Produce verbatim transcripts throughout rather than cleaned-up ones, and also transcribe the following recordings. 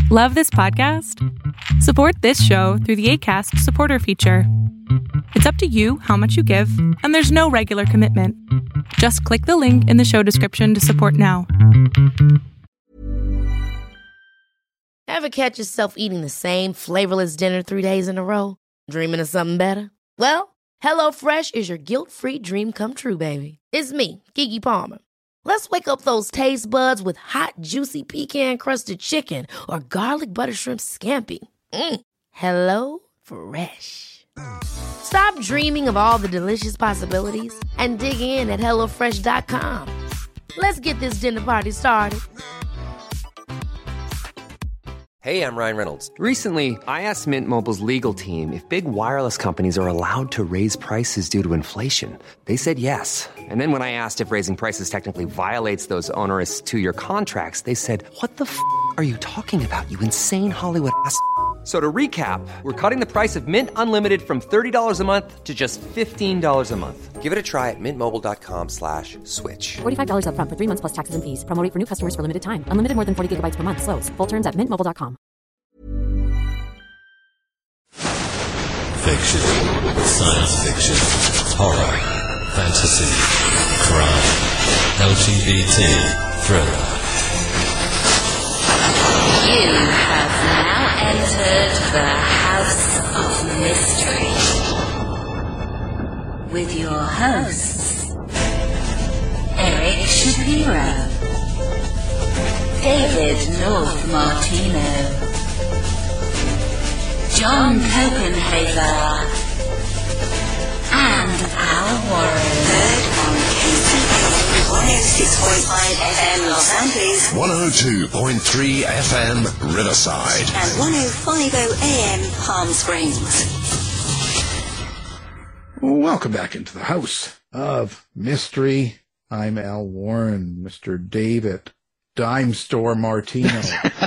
Love this podcast? Support this show through the Acast supporter feature. It's up to you how much you give, and there's no regular commitment. Just click the link in the show description to support now. Ever catch yourself eating the same flavorless dinner three days in a row? Dreaming of something better? Well, HelloFresh is your guilt-free dream come true, baby. It's me, Keke Palmer. Let's wake up those taste buds with hot, juicy pecan-crusted chicken or garlic butter shrimp scampi. Mm. Hello Fresh. Stop dreaming of all the delicious possibilities and dig in at hello fresh dot com. Let's get this dinner party started. Hey, I'm Ryan Reynolds. Recently, I asked Mint Mobile's legal team if big wireless companies are allowed to raise prices due to inflation. They said yes. And then when I asked if raising prices technically violates those onerous two-year contracts, they said, what the f*** are you talking about, you insane Hollywood ass f- So to recap, we're cutting the price of Mint Unlimited from thirty dollars a month to just fifteen dollars a month. Give it a try at mintmobile.com slash switch. forty-five dollars up front for three months plus taxes and fees. Promo rate for new customers for limited time. Unlimited more than forty gigabytes per month. Slows full terms at mint mobile dot com. Fiction, science fiction, horror, fantasy, crime, L G B T, thriller. You have now entered the House of Mystery with your hosts, Eric Shapiro, David North Martino, John Copenhaver, and Al Warren. Heard on K C K one oh six point five F M Los Angeles, one oh two point three F M Riverside, and one oh five point oh A M Palm Springs. Welcome back into the House of Mystery. I'm Al Warren, Mister David Dime Store Martino.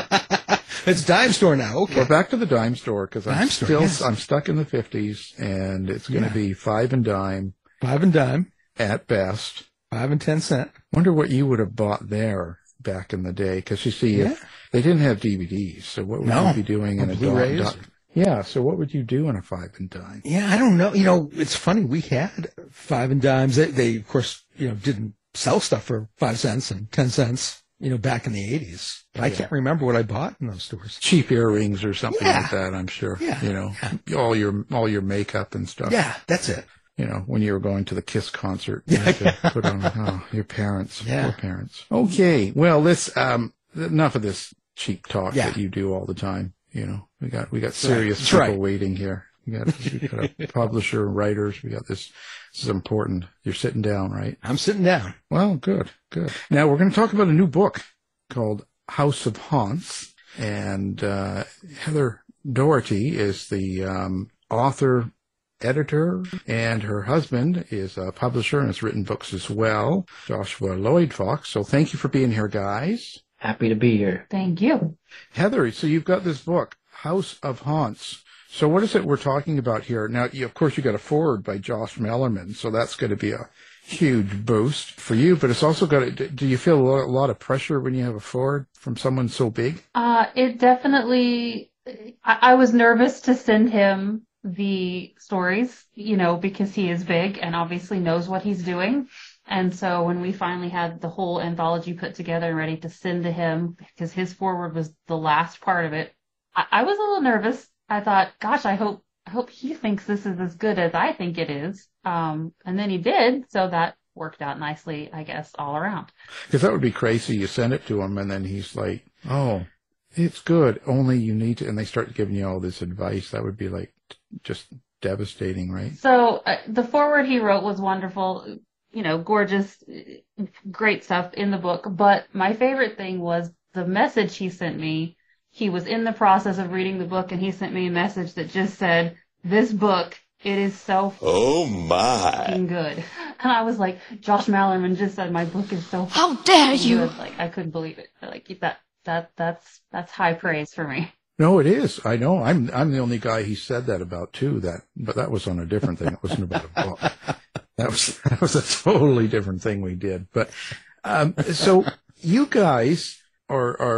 It's Dime Store now. Okay, we're back to the Dime Store because I'm store, still yes. I'm stuck in the fifties, and it's going to Yeah. be five and dime, five and dime, at best. five and ten cent. Wonder what you would have bought there back in the day, because you see, Yeah. if they didn't have D V Ds, so what would No. you be doing Or in a Blu-rays. dime? Yeah, so what would you do in a five and dime? Yeah, I don't know. You know, it's funny. We had five and dimes. They, they of course, you know, didn't sell stuff for five cents and ten cents. You know, back in the eighties. But I Yeah. can't remember what I bought in those stores. Cheap earrings or something Yeah. like that, I'm sure. Yeah. You know, all your all your makeup and stuff. Yeah, that's it. You know, when you were going to the KISS concert, you had to put on, oh, your parents, Yeah. poor parents. Okay, well, let's, um, enough of this cheap talk Yeah. that you do all the time. You know, we got, we got serious That's people right. waiting here. We got, we got a publisher, writers. We got this. This is important. You're sitting down, right? I'm sitting down. Well, good, good. Now we're going to talk about a new book called House of Haunts, and uh, Heather Doherty is the um, author, editor, and her husband is a publisher and has written books as well, Joshua Lloyd Fox. So thank you for being here, guys. Happy to be here. Thank you. Heather, so you've got this book, House of Haunts. So what is it we're talking about here? Now, you, of course, you got a foreword by Josh Mellerman, so that's going to be a huge boost for you, but it's also got to, do you feel a lot, a lot of pressure when you have a foreword from someone so big? Uh, it definitely, I, I was nervous to send him the stories, you know, because he is big and obviously knows what he's doing. And so when we finally had the whole anthology put together and ready to send to him, because his foreword was the last part of it, I, I was a little nervous. I thought, gosh, I hope I hope he thinks this is as good as I think it is. Um, and then he did, so that worked out nicely, I guess, all around. Because that would be crazy. You send it to him, and then he's like, oh, it's good, only you need to, and they start giving you all this advice. That would be like just devastating, right? So uh, the foreword he wrote was wonderful, you know, gorgeous, great stuff in the book. But my favorite thing was the message he sent me. He was in the process of reading the book, and he sent me a message that just said, this book, it is so Oh my. fucking good. And I was like, Josh Mallerman just said my book is so How dare fucking you! good. Like, I couldn't believe it. Like, that, that, that's, that's high praise for me. No, it is. I know. I'm I'm the only guy he said that about too. That, but that was on a different thing. It wasn't about a book. That was that was a totally different thing we did. But um, so you guys are are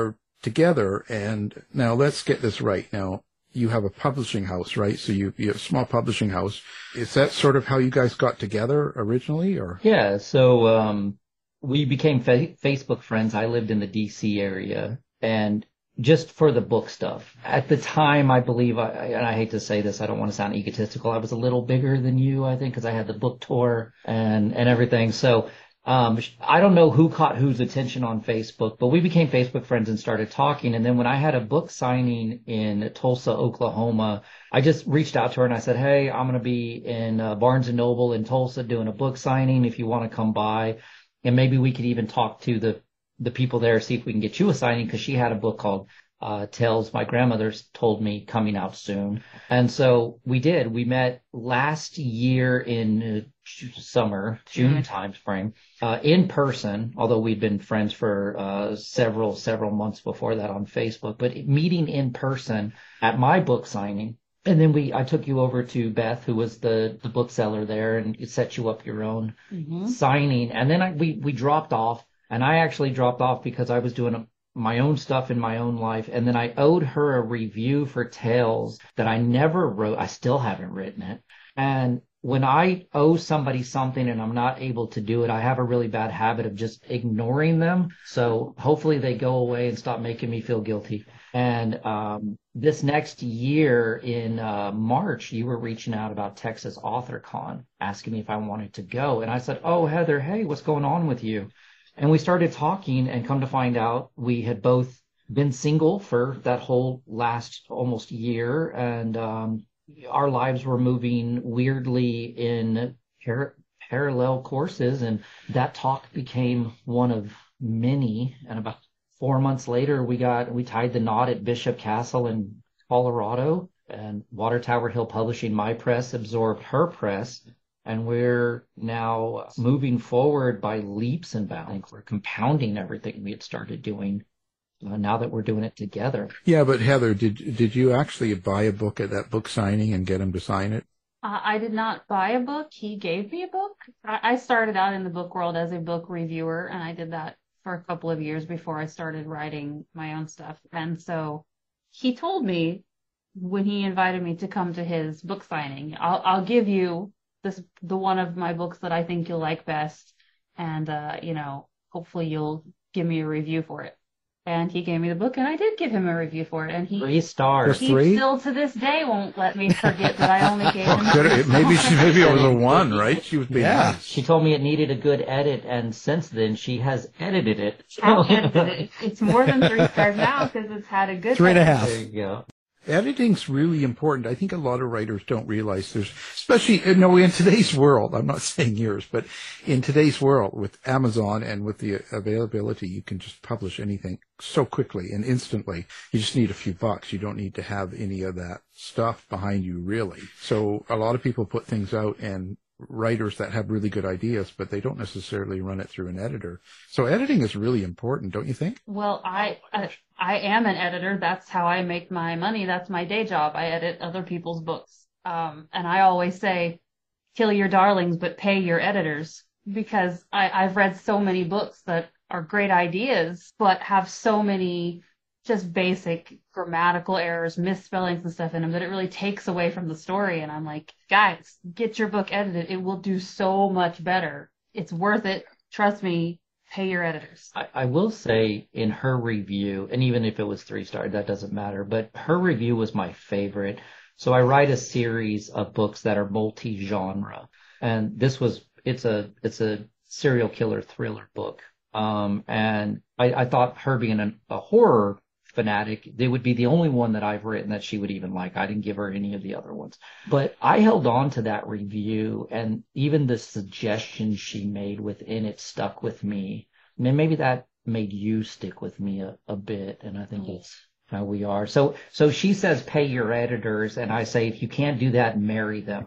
together. And now let's get this right. Now, you have a publishing house, right? So you, you have a small publishing house. Is that sort of how you guys got together originally, or? Yeah. So, um, we became fa- Facebook friends. I lived in the D C area, and just for the book stuff. At the time, I believe, I, and I hate to say this, I don't want to sound egotistical, I was a little bigger than you, I think, because I had the book tour and, and everything. So um, I don't know who caught whose attention on Facebook, but we became Facebook friends and started talking. And then when I had a book signing in Tulsa, Oklahoma, I just reached out to her and I said, hey, I'm going to be in uh, Barnes and Noble in Tulsa doing a book signing if you want to come by. And maybe we could even talk to the the people there, see if we can get you a signing, because she had a book called uh, Tales My Grandmother's Told Me coming out soon. And so we did. We met last year in uh, summer, June time frame, uh, in person, although we'd been friends for uh, several, several months before that on Facebook, but meeting in person at my book signing. And then we, I took you over to Beth, who was the, the bookseller there, and it set you up your own mm-hmm. signing. And then I, we, we dropped off. And I actually dropped off because I was doing a, my own stuff in my own life. And then I owed her a review for Tales that I never wrote. I still haven't written it. And when I owe somebody something and I'm not able to do it, I have a really bad habit of just ignoring them. So hopefully they go away and stop making me feel guilty. And um, this next year in uh, March, you were reaching out about Texas Author Con, asking me if I wanted to go. And I said, oh, Heather, hey, what's going on with you? And we started talking, and come to find out we had both been single for that whole last almost year. And um, our lives were moving weirdly in par- parallel courses. And that talk became one of many. And about four months later, we got, we tied the knot at Bishop Castle in Colorado, and Water Tower Hill Publishing, my press, absorbed her press. And we're now moving forward by leaps and bounds. We're compounding everything we had started doing uh, now that we're doing it together. Yeah, but Heather, did did you actually buy a book at that book signing and get him to sign it? Uh, I did not buy a book. He gave me a book. I, I started out in the book world as a book reviewer, and I did that for a couple of years before I started writing my own stuff. And so he told me when he invited me to come to his book signing, I'll, I'll give you this, the one of my books that I think you'll like best. And, uh, you know, hopefully you'll give me a review for it. And he gave me the book, and I did give him a review for it. And he, three stars. He three? still to this day won't let me forget that I only gave him. Well, maybe she, maybe it was a one, right? She was being yeah. nice. She told me it needed a good edit, and since then she has edited it. I've edited it. It's more than three stars now because it's had a good three and a half. There you go. Editing's really important. I think a lot of writers don't realize there's, especially, you know, in today's world, I'm not saying yours, but in today's world with Amazon and with the availability, you can just publish anything so quickly and instantly. You just need a few bucks. You don't need to have any of that stuff behind you, really. So a lot of people put things out, and writers that have really good ideas, but they don't necessarily run it through an editor. So editing is really important, don't you think? Well, I uh, I am an editor. That's how I make my money. That's my day job. I edit other people's books. Um, and I always say, kill your darlings, but pay your editors, because I, I've read so many books that are great ideas, but have so many just basic grammatical errors, misspellings and stuff in them that it really takes away from the story. And I'm like, guys, get your book edited. It will do so much better. It's worth it. Trust me. Pay your editors. I, I will say in her review, and even if it was three stars, that doesn't matter, but her review was my favorite. So I write a series of books that are multi-genre. And this was, it's a, it's a serial killer thriller book. Um, and I, I thought her being an, a horror fanatic, they would be the only one that I've written that she would even like. I didn't give her any of the other ones. But I held on to that review, and even the suggestions she made within it stuck with me. And then maybe that made you stick with me a, a bit, and I think that's how we are. So so she says pay your editors, and I say if you can't do that, marry them.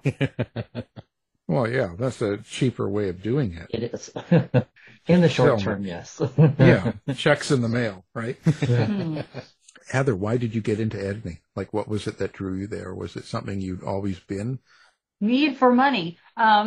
Well, yeah, that's a cheaper way of doing it. It is. In the short term, yes. Yeah, checks in the mail, right? Yeah. Heather, why did you get into editing? Like, what was it that drew you there? Was it something you'd always been? Need for money. Um,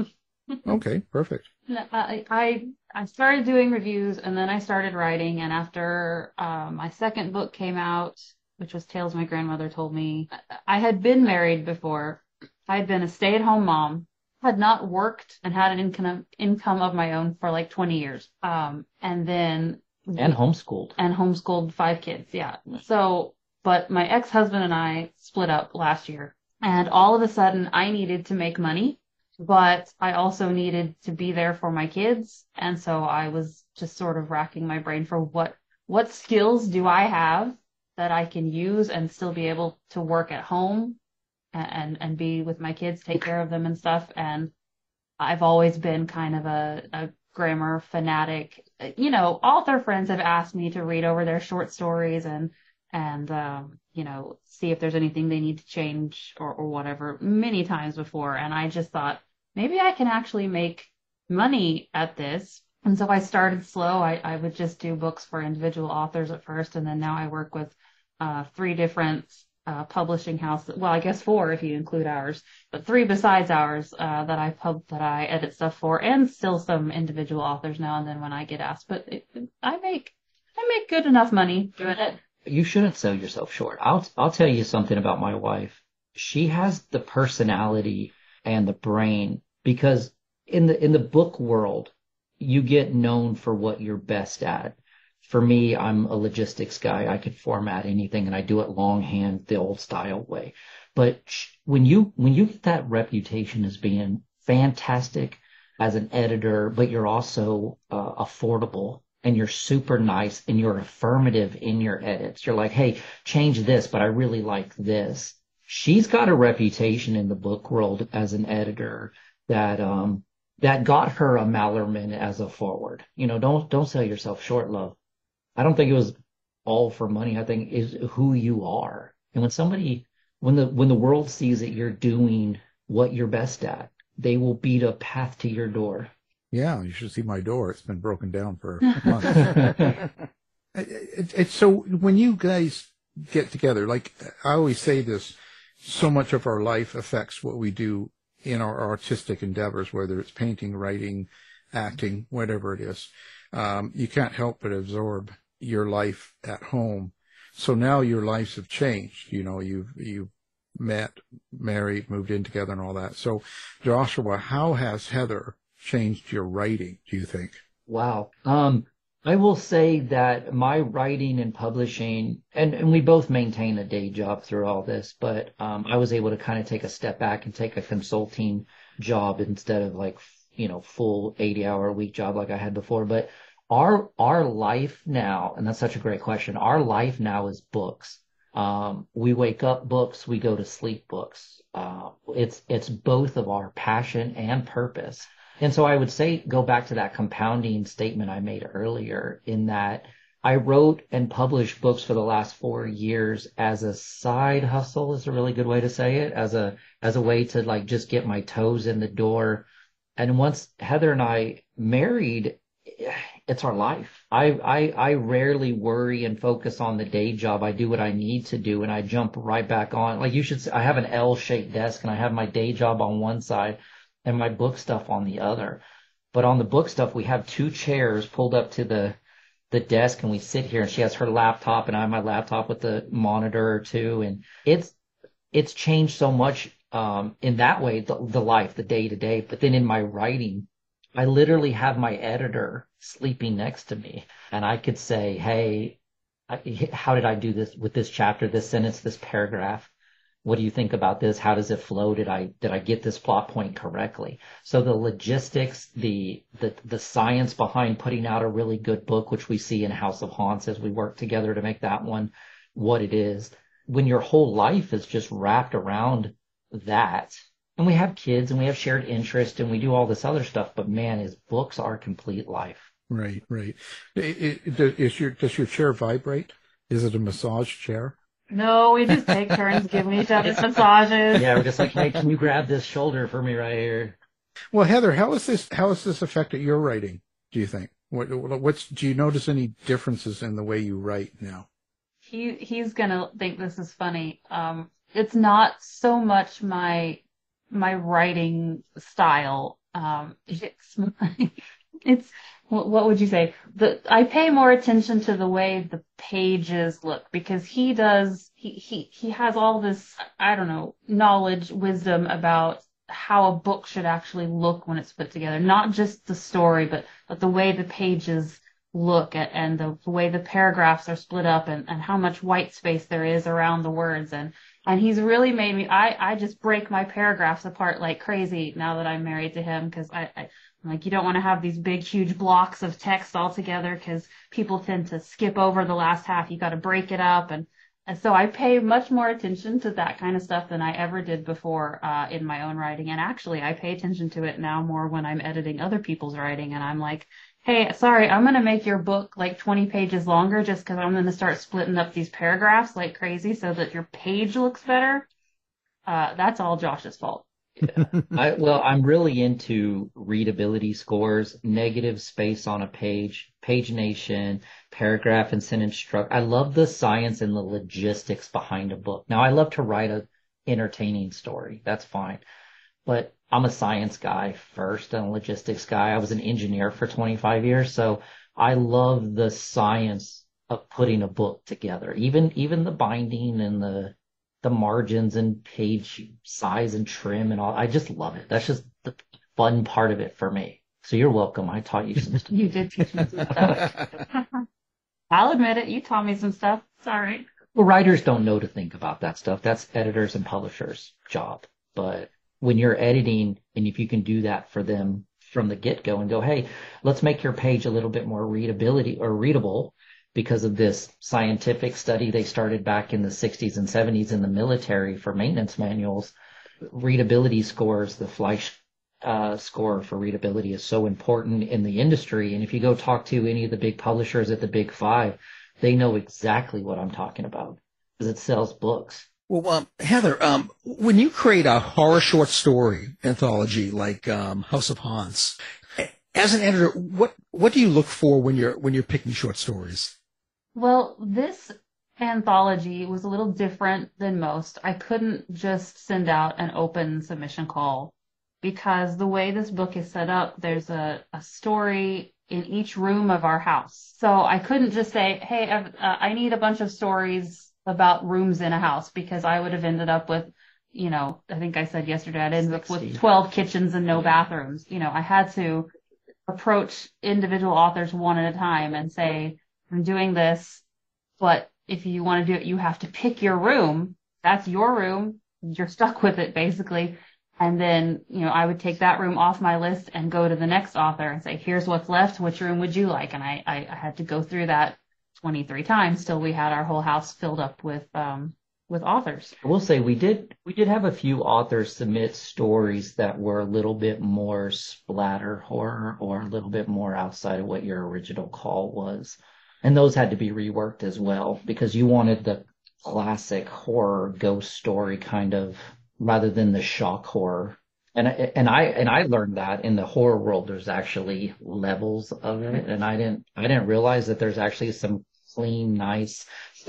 Okay, perfect. No, I, I I started doing reviews and then I started writing. And after um, my second book came out, which was Tales My Grandmother Told Me, I I had been married before. I had been a stay-at-home mom, had not worked and had an income income of my own for like twenty years. Um, and then And homeschooled. and homeschooled five kids. Yeah. So, but my ex-husband and I split up last year, and all of a sudden I needed to make money, but I also needed to be there for my kids. And so I was just sort of racking my brain for what, what skills do I have that I can use and still be able to work at home and, and, and be with my kids, take care of them and stuff. And I've always been kind of a, a grammar fanatic. You know, author friends have asked me to read over their short stories and, and, um, you know, see if there's anything they need to change or, or whatever many times before. And I just thought, maybe I can actually make money at this. And so I started slow. I, I would just do books for individual authors at first. And then now I work with uh, three different uh, publishing houses. Well, I guess four if you include ours, but three besides ours uh, that I pub that I edit stuff for, and still some individual authors now and then when I get asked. But it, I make I make good enough money doing it. You shouldn't sell yourself short. I'll I'll tell you something about my wife. She has the personality and the brain, because in the in the book world, you get known for what you're best at. For me, I'm a logistics guy. I can format anything, and I do it longhand, the old style way. But when you when you get that reputation as being fantastic as an editor, but you're also uh, affordable, and you're super nice, and you're affirmative in your edits. You're like, hey, change this, but I really like this. She's got a reputation in the book world as an editor that um that got her a Mallerman as a forward. You know, don't don't sell yourself short, love. I don't think it was all for money. I think it's who you are. And when somebody when the when the world sees that you're doing what you're best at, they will beat a path to your door. Yeah, you should see my door. It's been broken down for months. it, it, it, so when you guys get together, like I always say this, so much of our life affects what we do in our artistic endeavors, whether it's painting, writing, acting, whatever it is. Um, you can't help but absorb your life at home. So now your lives have changed. You know, you've, you've met, married, moved in together and all that. So Joshua, how has Heather changed your writing, do you think? Wow. Um, I will say that my writing and publishing, and, and we both maintain a day job through all this, but um, I was able to kind of take a step back and take a consulting job instead of like, you know, full eighty hour a week job like I had before. But our our life now, and that's such a great question, our life now is books. Um, we wake up books, we go to sleep books. Uh, it's it's both of our passion and purpose. And so I would say, go back to that compounding statement I made earlier, in that I wrote and published books for the last four years as a side hustle, is a really good way to say it, as a, as a way to like just get my toes in the door. And once Heather and I married, it's our life. I, I, I rarely worry and focus on the day job. I do what I need to do, and I jump right back on. Like you should say, I have an L-shaped desk, and I have my day job on one side and my book stuff on the other. But on the book stuff, we have two chairs pulled up to the the desk, and we sit here, and she has her laptop and I have my laptop with the monitor or two. And it's it's changed so much um, in that way, the, the life, the day to day. But then in my writing, I literally have my editor sleeping next to me, and I could say, hey, I, how did I do this with this chapter, this sentence, this paragraph? What do you think about this? How does it flow? Did I did I get this plot point correctly? So the logistics, the the the science behind putting out a really good book, which we see in House of Haunts as we work together to make that one what it is. When your whole life is just wrapped around that, and we have kids and we have shared interest and we do all this other stuff, but man, is books our complete life. Right, right. It, it, is your does your chair vibrate? Is it a massage chair? No, we just take turns giving each other massages. Yeah, we're just like, hey, can you grab this shoulder for me right here? Well, Heather, how is this? How has this affected your writing? Do you think? What, what's? Do you notice any differences in the way you write now? He he's gonna think this is funny. Um, it's not so much my my writing style Um, it's, it's, what would you say? The, I pay more attention to the way the pages look because he does, he, he, he has all this, I don't know, knowledge, wisdom about how a book should actually look when it's put together. Not just the story, but, but the way the pages look at, and the, the way the paragraphs are split up and, and how much white space there is around the words. And, and he's really made me, I, I just break my paragraphs apart like crazy now that I'm married to him because I, I like, you don't want to have these big, huge blocks of text all together because people tend to skip over the last half. You got to break it up. And, and so I pay much more attention to that kind of stuff than I ever did before uh, in my own writing. And actually, I pay attention to it now more when I'm editing other people's writing. And I'm like, hey, sorry, I'm going to make your book like twenty pages longer just because I'm going to start splitting up these paragraphs like crazy so that your page looks better. Uh, that's all Josh's fault. Yeah. I, well, I'm really into readability scores, negative space on a page, pagination, paragraph and sentence structure. I love the science and the logistics behind a book. Now, I love to write a entertaining story. That's fine. But I'm a science guy first and a logistics guy. I was an engineer for twenty-five years. So I love the science of putting a book together, even, even the binding and the the margins and page size and trim and all. I just love it. That's just the fun part of it for me. So you're welcome. I taught you some stuff. You did teach me some stuff. I'll admit it. You taught me some stuff. It's all right. Well, writers don't know to think about that stuff. That's editors and publishers' job. But when you're editing, and if you can do that for them from the get-go and go, hey, let's make your page a little bit more readability or readable, because of this scientific study they started back in the sixties and seventies in the military for maintenance manuals. Readability scores, the Fleisch uh, score for readability is so important in the industry. And if you go talk to any of the big publishers at the Big Five, they know exactly what I'm talking about because it sells books. Well, um, Heather, um, when you create a horror short story anthology like um, House of Hans, as an editor, what what do you look for when you're when you're picking short stories? Well, this anthology was a little different than most. I couldn't just send out an open submission call because the way this book is set up, there's a, a story in each room of our house. So I couldn't just say, hey, uh, I need a bunch of stories about rooms in a house because I would have ended up with, you know, I think I said yesterday, I'd ended up with twelve kitchens and no bathrooms. You know, I had to approach individual authors one at a time and say, I'm doing this, but if you want to do it, you have to pick your room. That's your room. You're stuck with it, basically. And then, you know, I would take that room off my list and go to the next author and say, here's what's left. Which room would you like? And I, I, I had to go through that twenty-three times till we had our whole house filled up with um with authors. I will say we did we did have a few authors submit stories that were a little bit more splatter horror or a little bit more outside of what your original call was. And those had to be reworked as well because you wanted the classic horror ghost story kind of rather than the shock horror. And and I and I learned that in the horror world there's actually levels of it, and I didn't I didn't realize that there's actually some clean, nice,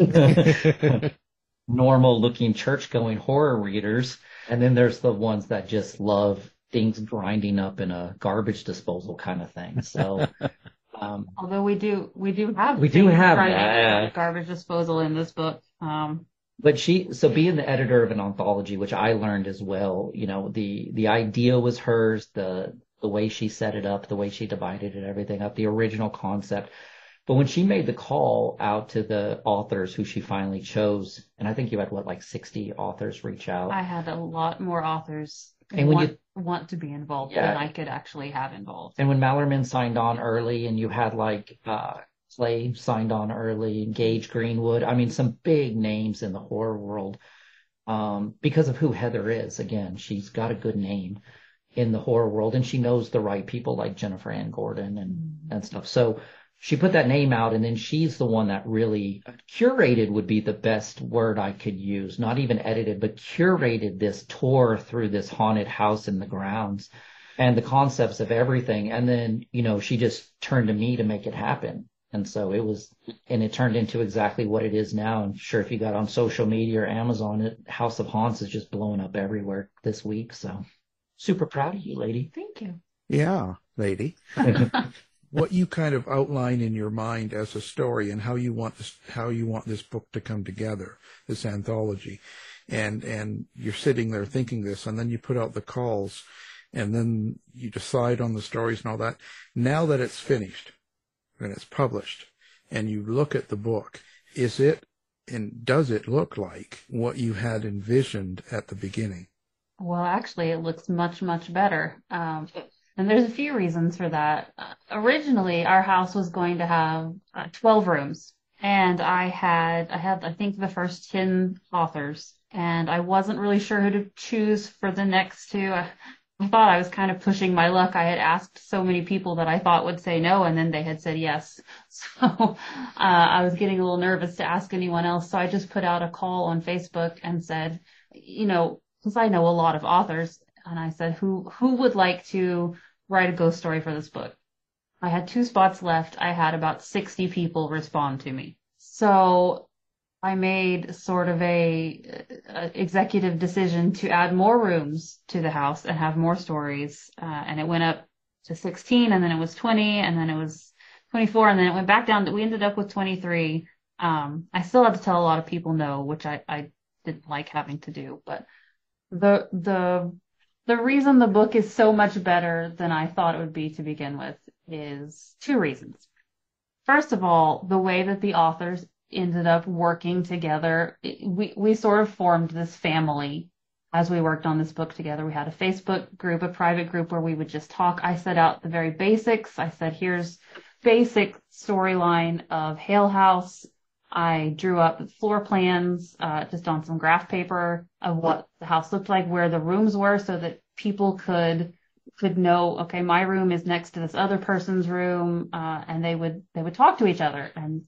normal looking church going horror readers, and then there's the ones that just love things grinding up in a garbage disposal kind of thing. So. Um, Although we do, we do have, we do have that. garbage disposal in this book. Um, but she, so being the editor of an anthology, which I learned as well, you know, the, the idea was hers, the, the way she set it up, the way she divided it, everything up, the original concept. But when she made the call out to the authors who she finally chose, and I think you had what, like sixty authors reach out. I had a lot more authors. And when want, you want to be involved yeah. than I could actually have involved. And when Mallerman signed on early and you had like uh, Clay signed on early, Gage Greenwood, I mean, some big names in the horror world um, because of who Heather is. Again, she's got a good name in the horror world and she knows the right people like Jennifer Ann Gordon and, mm-hmm. and stuff. So she put that name out and then she's the one that really curated would be the best word I could use. Not even edited, but curated this tour through this haunted house in the grounds and the concepts of everything. And then, you know, she just turned to me to make it happen. And so it was, and it turned into exactly what it is now. I'm sure if you got on social media or Amazon, it, House of Haunts is just blowing up everywhere this week. So super proud of you, lady. Thank you. Yeah, lady. What you kind of outline in your mind as a story and how you want this, how you want this book to come together, this anthology. And, and you're sitting there thinking this, and then you put out the calls, and then you decide on the stories and all that. Now that it's finished and it's published and you look at the book, is it, and does it look like what you had envisioned at the beginning? Well, actually, it looks much, much better. Um, and there's a few reasons for that. Uh, originally, our house was going to have uh, twelve rooms. And I had, I had, I think, the first ten authors. And I wasn't really sure who to choose for the next two. I, I thought I was kind of pushing my luck. I had asked so many people that I thought would say no, and then they had said yes. So uh, I was getting a little nervous to ask anyone else. So I just put out a call on Facebook and said, you know, because I know a lot of authors, and I said, who who would like to write a ghost story for this book? I had two spots left. I had about sixty people respond to me. So I made sort of a, a executive decision to add more rooms to the house and have more stories. Uh, and it went up to sixteen, and then it was twenty, and then it was twenty-four, and then it went back down. We ended up with twenty-three. Um, I still had to tell a lot of people no, which I, I didn't like having to do. But the the the reason the book is so much better than I thought it would be to begin with is two reasons. First of all, the way that the authors ended up working together. We, we sort of formed this family as we worked on this book together. We had a Facebook group, a private group where we would just talk. I set out the very basics. I said, here's basic storyline of Hale House. I drew up floor plans uh, just on some graph paper of what the house looked like, where the rooms were, so that people could could know, okay, my room is next to this other person's room, uh, and they would they would talk to each other and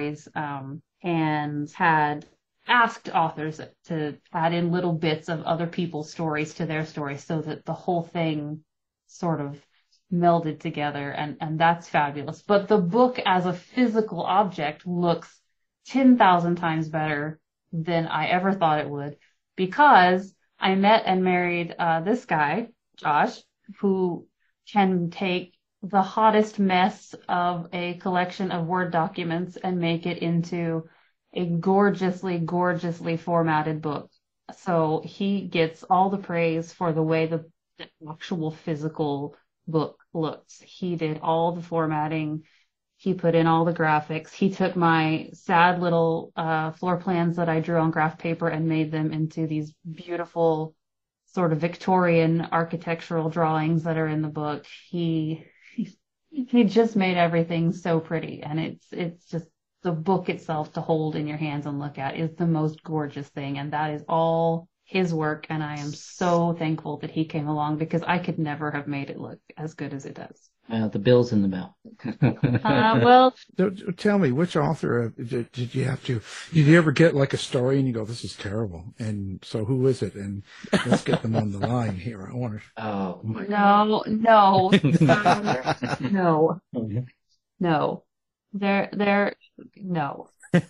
um, and had asked authors to add in little bits of other people's stories to their stories so that the whole thing sort of melded together, and, and that's fabulous. But the book as a physical object looks ten thousand times better than I ever thought it would, because I met and married uh, this guy, Josh, who can take the hottest mess of a collection of Word documents and make it into a gorgeously, gorgeously formatted book. So he gets all the praise for the way the, the actual physical book looks. He did all the formatting. He put in all the graphics. He took my sad little uh, floor plans that I drew on graph paper and made them into these beautiful sort of Victorian architectural drawings that are in the book. He He just made everything so pretty, and it's it's just the book itself to hold in your hands and look at is the most gorgeous thing, and that is all his work, and I am so thankful that he came along, because I could never have made it look as good as it does. Uh, the bill's in the mail. uh, well, tell me, which author uh, did, did you have to? Did you ever get like a story and you go, "This is terrible"? And so, who is it? And let's get them on the line here. I wonder. Oh my no, no, no, no. They're they're no.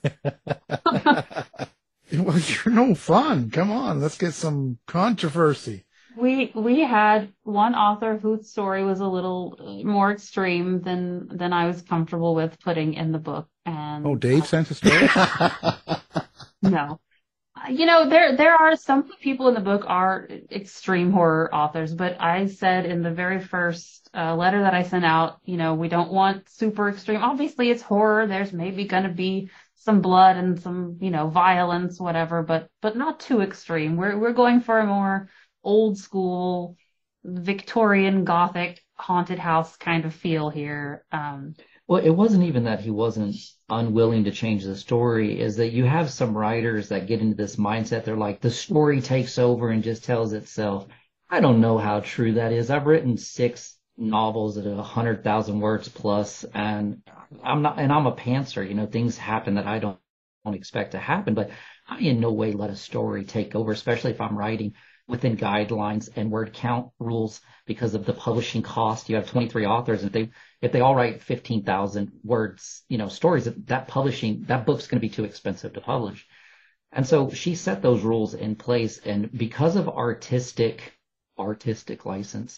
Well, you're no fun. Come on, let's get some controversy. We we had one author whose story was a little more extreme than than I was comfortable with putting in the book. And oh, Dave sent a story? No. You know, there there are some people in the book are extreme horror authors, but I said in the very first uh, letter that I sent out, you know, we don't want super extreme. Obviously, it's horror. There's maybe going to be some blood and some, you know, violence, whatever, but but not too extreme. We're we're going for a more old school Victorian Gothic haunted house kind of feel here. Um, well, it wasn't even that he wasn't unwilling to change the story, is that you have some writers that get into this mindset. They're like, the story takes over and just tells itself. I don't know how true that is. I've written six novels at a hundred thousand words plus, and I'm not, and I'm a pantser. You know, things happen that I don't, don't expect to happen, but I in no way let a story take over, especially if I'm writing within guidelines and word count rules because of the publishing cost. You have twenty-three authors, and if they if they all write fifteen thousand words, you know, stories, that publishing that book's going to be too expensive to publish. And so she set those rules in place, and because of artistic artistic license,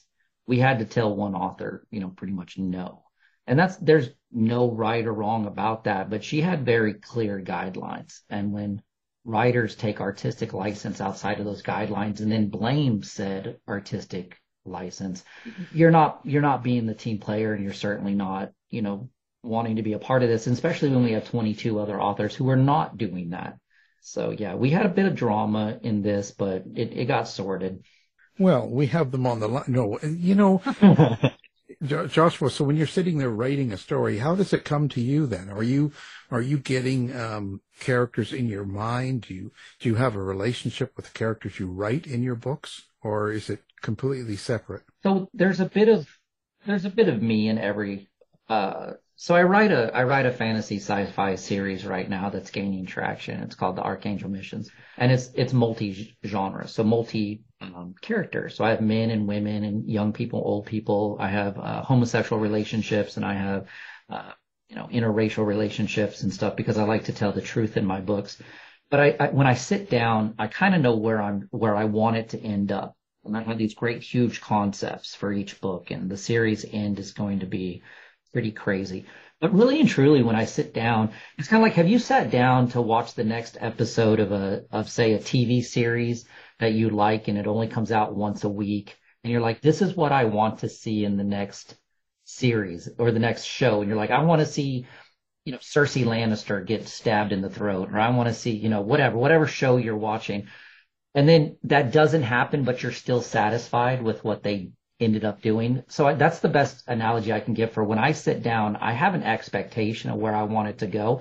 we had to tell one author, you know, pretty much no. And that's, there's no right or wrong about that, but she had very clear guidelines. And when writers take artistic license outside of those guidelines and then blame said artistic license, you're not, you're not being the team player, and you're certainly not, you know, wanting to be a part of this, and especially when we have twenty-two other authors who are not doing that. So yeah, we had a bit of drama in this, but it, it got sorted. Well, we have them on the line. No, you know, Joshua, so when you're sitting there writing a story, how does it come to you then? Are you, are you getting, um, characters in your mind? Do you, do you have a relationship with the characters you write in your books, or is it completely separate? So there's a bit of, there's a bit of me in every, uh, so I write a, I write a fantasy sci-fi series right now that's gaining traction. It's called the Archangel Missions, and it's, it's multi-genre. So multi, um, characters. So I have men and women and young people, old people. I have, uh, homosexual relationships, and I have, uh, you know, interracial relationships and stuff, because I like to tell the truth in my books. But I, I when I sit down, I kind of know where I'm, where I want it to end up. And I have these great, huge concepts for each book, and the series end is going to be pretty crazy. But really and truly, when I sit down, it's kind of like, have you sat down to watch the next episode of a, of say a T V series that you like, and it only comes out once a week, and you're like, this is what I want to see in the next series or the next show. And you're like, I want to see, you know, Cersei Lannister get stabbed in the throat, or I want to see, you know, whatever, whatever show you're watching. And then that doesn't happen, but you're still satisfied with what they ended up doing. So I, that's the best analogy I can give for when I sit down. I have an expectation of where I want it to go.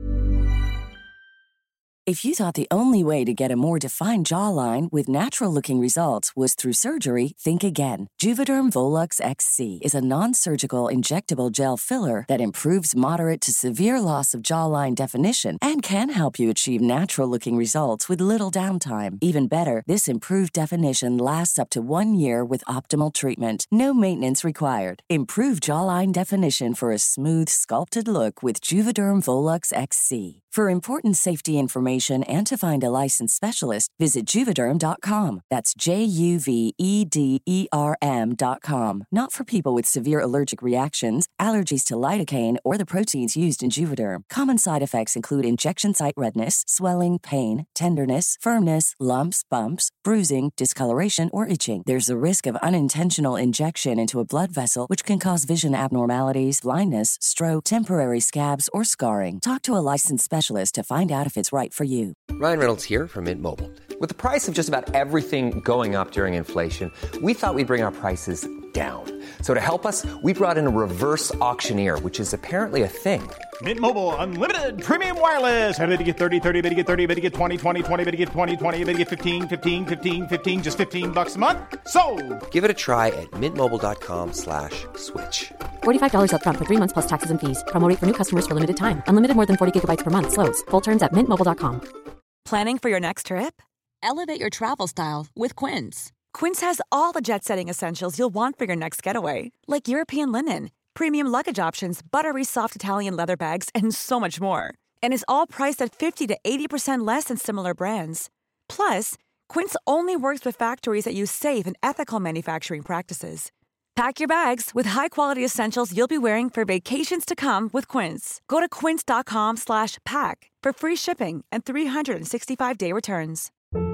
If you thought the only way to get a more defined jawline with natural-looking results was through surgery, think again. Juvederm Volux X C is a non-surgical injectable gel filler that improves moderate to severe loss of jawline definition and can help you achieve natural-looking results with little downtime. Even better, this improved definition lasts up to one year with optimal treatment. No maintenance required. Improve jawline definition for a smooth, sculpted look with Juvederm Volux X C. For important safety information and to find a licensed specialist, visit Juvederm dot com. That's J U V E D E R M dot com. Not for people with severe allergic reactions, allergies to lidocaine, or the proteins used in Juvederm. Common side effects include injection site redness, swelling, pain, tenderness, firmness, lumps, bumps, bruising, discoloration, or itching. There's a risk of unintentional injection into a blood vessel, which can cause vision abnormalities, blindness, stroke, temporary scabs, or scarring. Talk to a licensed specialist to find out if it's right for you. Ryan Reynolds here from Mint Mobile. With the price of just about everything going up during inflation, we thought we'd bring our prices down. So to help us, we brought in a reverse auctioneer, which is apparently a thing. Mint Mobile Unlimited Premium Wireless. How to get thirty, thirty, how to get thirty, how to get twenty, twenty, twenty, how to get twenty, twenty, how to get fifteen, fifteen, fifteen, fifteen, just fifteen bucks a month? Sold! Give it a try at mintmobile.com slash switch. forty-five dollars up front for three months plus taxes and fees. Promo rate for new customers for limited time. Unlimited more than forty gigabytes per month. Slows full terms at mint mobile dot com. Planning for your next trip? Elevate your travel style with Quince. Quince has all the jet-setting essentials you'll want for your next getaway, like European linen, premium luggage options, buttery soft Italian leather bags, and so much more. And is all priced at fifty to eighty percent less than similar brands. Plus, Quince only works with factories that use safe and ethical manufacturing practices. Pack your bags with high-quality essentials you'll be wearing for vacations to come with Quince. Go to quince.com slash pack for free shipping and three sixty-five day returns.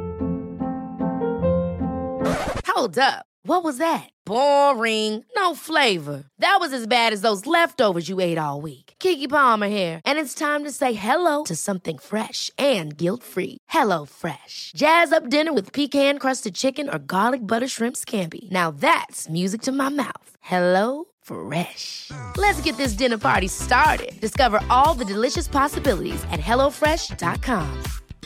Hold up. What was that? Boring. No flavor. That was as bad as those leftovers you ate all week. Keke Palmer here, and it's time to say hello to something fresh and guilt-free. Hello Fresh. Jazz up dinner with pecan-crusted chicken or garlic butter shrimp scampi. Now that's music to my mouth. Hello Fresh. Let's get this dinner party started. Discover all the delicious possibilities at hello fresh dot com.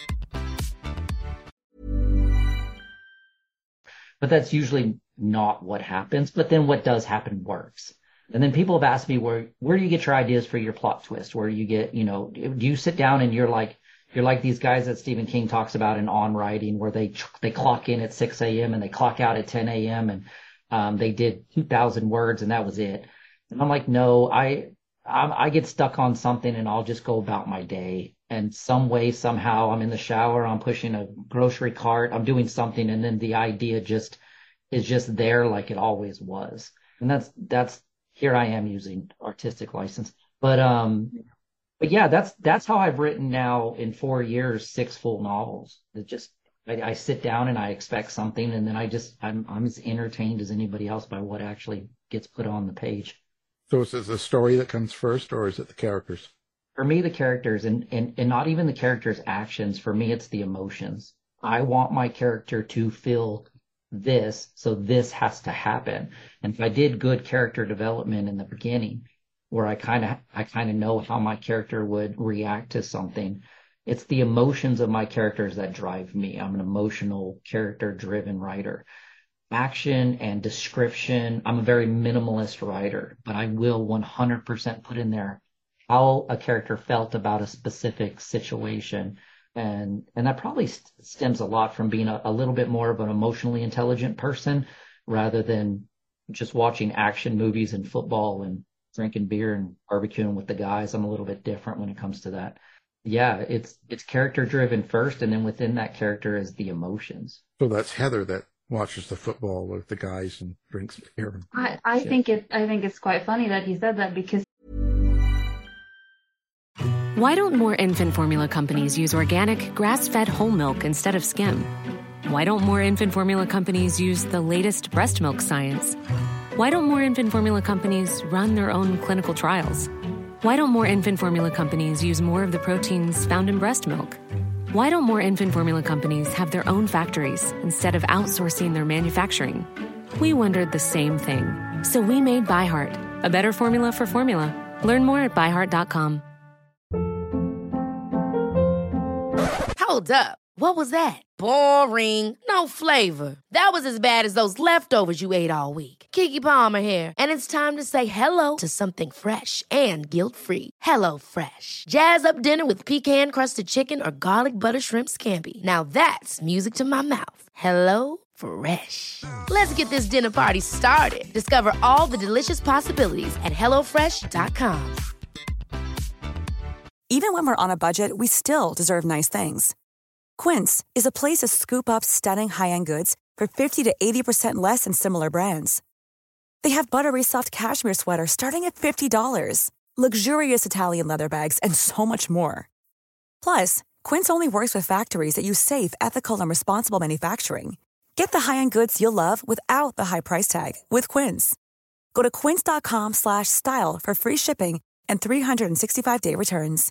But that's usually not what happens. But then what does happen works. And then people have asked me, where where do you get your ideas for your plot twist? Where do you get, you know, do you sit down and you're like, you're like these guys that Stephen King talks about in On Writing, where they they clock in at six a.m. and they clock out at ten a.m. and um, they did two thousand words and that was it. And I'm like, no, I I'm, I get stuck on something and I'll just go about my day. And some way, somehow, I'm in the shower, I'm pushing a grocery cart, I'm doing something, and then the idea just is just there like it always was. And that's, that's, here I am using artistic license. But, um, but yeah, that's, that's how I've written now in four years, six full novels. It just, I, I sit down and I expect something, and then I just, I'm, I'm as entertained as anybody else by what actually gets put on the page. So is it the story that comes first, or is it the characters? For me, the characters, and, and, and not even the characters' actions. For me, it's the emotions. I want my character to feel this, so this has to happen. And if I did good character development in the beginning, where I kind of I kind of know how my character would react to something, it's the emotions of my characters that drive me. I'm an emotional, character-driven writer. Action and description, I'm a very minimalist writer, but I will one hundred percent put in there how a character felt about a specific situation. And and that probably st- stems a lot from being a, a little bit more of an emotionally intelligent person rather than just watching action movies and football and drinking beer and barbecuing with the guys. I'm a little bit different when it comes to that. Yeah, it's it's character driven first, and then within that character is the emotions. So that's Heather that watches the football with the guys and drinks beer. I, I think it I think it's quite funny that he said that, because Why don't more infant formula companies use organic, grass-fed whole milk instead of skim? Why don't more infant formula companies use the latest breast milk science? Why don't more infant formula companies run their own clinical trials? Why don't more infant formula companies use more of the proteins found in breast milk? Why don't more infant formula companies have their own factories instead of outsourcing their manufacturing? We wondered the same thing. So we made ByHeart, a better formula for formula. Learn more at by heart dot com. Hold up. What was that? Boring. No flavor. That was as bad as those leftovers you ate all week. Keke Palmer here. And it's time to say hello to something fresh and guilt-free. Hello Fresh. Jazz up dinner with pecan-crusted chicken or garlic butter shrimp scampi. Now that's music to my mouth. Hello Fresh. Let's get this dinner party started. Discover all the delicious possibilities at hello fresh dot com. Even when we're on a budget, we still deserve nice things. Quince is a place to scoop up stunning high-end goods for fifty to eighty percent less than similar brands. They have buttery soft cashmere sweaters starting at fifty dollars, luxurious Italian leather bags, and so much more. Plus, Quince only works with factories that use safe, ethical, and responsible manufacturing. Get the high-end goods you'll love without the high price tag with Quince. Go to quince dot com slash style for free shipping and three sixty-five day returns.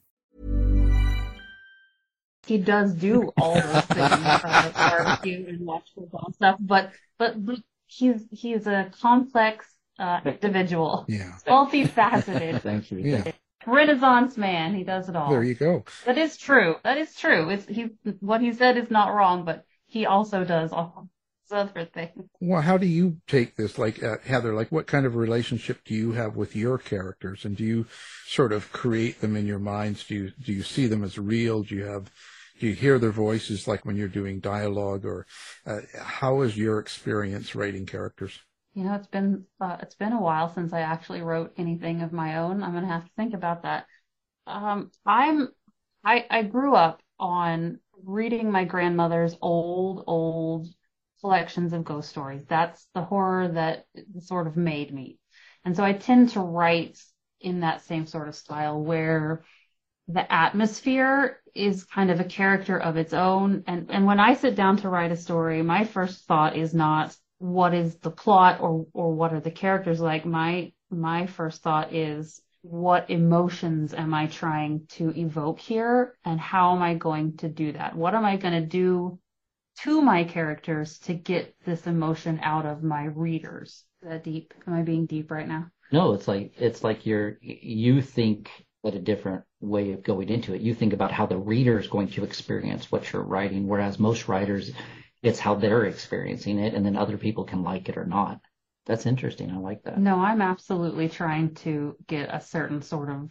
he does do all those things, uh, barbecue and watch football and stuff, but, but but he's he's a complex uh, individual. Yeah. Multifaceted. Thank you. Yeah. Renaissance man. He does it all. There you go. That is true. That is true. It's he. What he said is not wrong, but he also does all these other things. Well, how do you take this, like, uh, Heather, like what kind of relationship do you have with your characters? And do you sort of create them in your minds? Do you, do you see them as real? Do you have, do you hear their voices like when you're doing dialogue, or uh, how is your experience writing characters? You know, it's been, uh, it's been a while since I actually wrote anything of my own. I'm going to have to think about that. Um, I'm, I, I grew up on reading my grandmother's old, old collections of ghost stories. That's the horror that sort of made me. And so I tend to write in that same sort of style where the atmosphere is kind of a character of its own. And, and when I sit down to write a story, my first thought is not what is the plot or, or what are the characters like. My, my first thought is, what emotions am I trying to evoke here, and how am I going to do that? What am I going to do to my characters to get this emotion out of my readers? Is that deep? Am I being deep right now? No, it's like it's like you're you think at a different way of going into it. You think about how the reader is going to experience what you're writing, whereas most writers, it's how they're experiencing it, and then other people can like it or not. That's interesting. I like that. No, I'm absolutely trying to get a certain sort of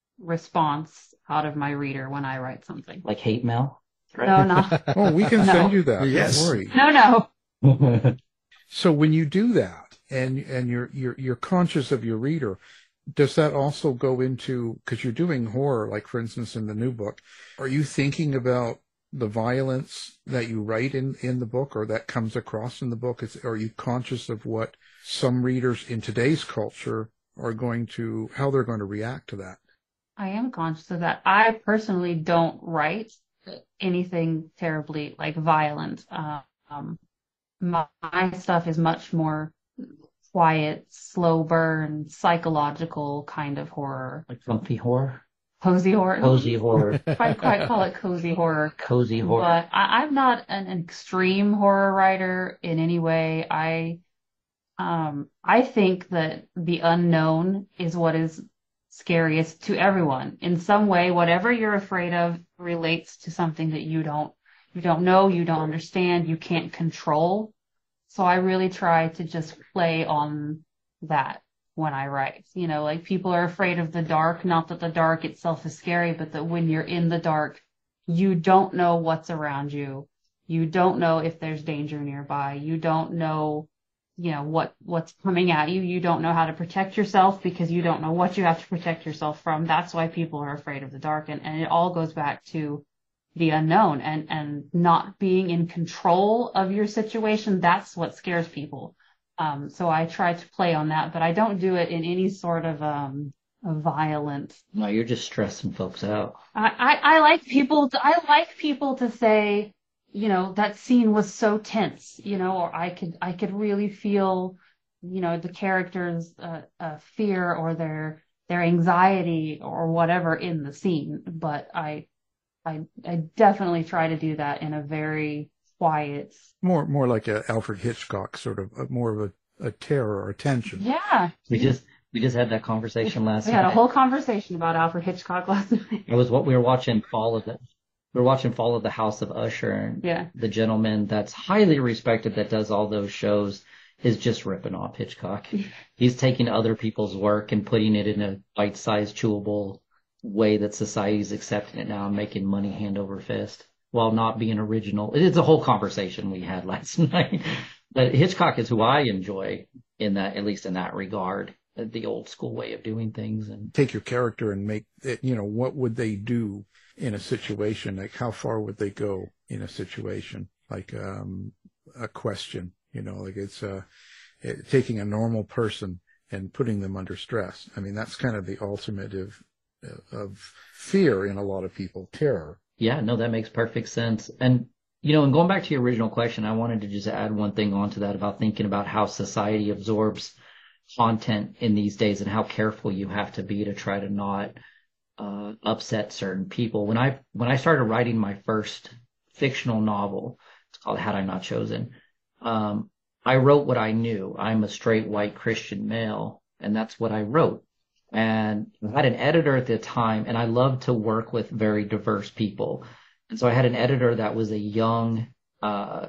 response out of my reader when I write something. Like hate mail? Right? No, no. Oh, we can no. send you that. Yes. Don't worry. No, no. So when you do that, and and you're you're you're conscious of your reader, does that also go into, because you're doing horror, like for instance in the new book, are you thinking about the violence that you write in, in the book or that comes across in the book? Is, are you conscious of what some readers in today's culture are going to, how they're going to react to that? I am conscious of that. I personally don't write anything terribly like violent. Um, my, my stuff is much more quiet, slow burn, psychological kind of horror. Like comfy horror? Cozy horror. Cozy horror. I quite call it cozy horror. Cozy horror. But I, I'm not an extreme horror writer in any way. I, um, I think that the unknown is what is scariest to everyone. In some way, whatever you're afraid of relates to something that you don't, you don't know, you don't understand, you can't control. So I really try to just play on that when I write. You know, like people are afraid of the dark, not that the dark itself is scary, but that when you're in the dark, you don't know what's around you. You don't know if there's danger nearby. You don't know, you know, what, what's coming at you. You don't know how to protect yourself because you don't know what you have to protect yourself from. That's why people are afraid of the dark. And, and it all goes back to the unknown and, and not being in control of your situation. That's what scares people. Um, so I try to play on that, but I don't do it in any sort of, um, a violent. No, you're just stressing folks out. I, I, I like people to, I like people to say, you know, that scene was so tense, you know, or I could, I could really feel, you know, the character's, uh, uh, fear or their, their anxiety or whatever in the scene. But I, I, I definitely try to do that in a very quiet. More, more like a Alfred Hitchcock sort of, a, more of a, a terror or tension. Yeah. We just, we just had that conversation last night. night. We had a whole conversation about Alfred Hitchcock last night. It was what we were watching Fall of the, we were watching Fall of the House of Usher. And yeah. The gentleman that's highly respected that does all those shows is just ripping off Hitchcock. He's taking other people's work and putting it in a bite-sized, chewable way that society's accepting it now and making money hand over fist while not being original. It's a whole conversation we had last night. But Hitchcock is who I enjoy in that, at least in that regard, the old school way of doing things. And take your character and make it, you know, what would they do in a situation? Like how far would they go in a situation? Like um, a question, you know, like it's uh, it, taking a normal person and putting them under stress. I mean, that's kind of the ultimate of, of fear in a lot of people, terror. Yeah, no, that makes perfect sense. And, you know, and going back to your original question, I wanted to just add one thing onto that about thinking about how society absorbs content in these days and how careful you have to be to try to not uh, upset certain people. When I when I started writing my first fictional novel, it's called Had I Not Chosen, um, I wrote what I knew. I'm a straight white Christian male, and that's what I wrote. And I had an editor at the time, and I loved to work with very diverse people. And so I had an editor that was a young uh,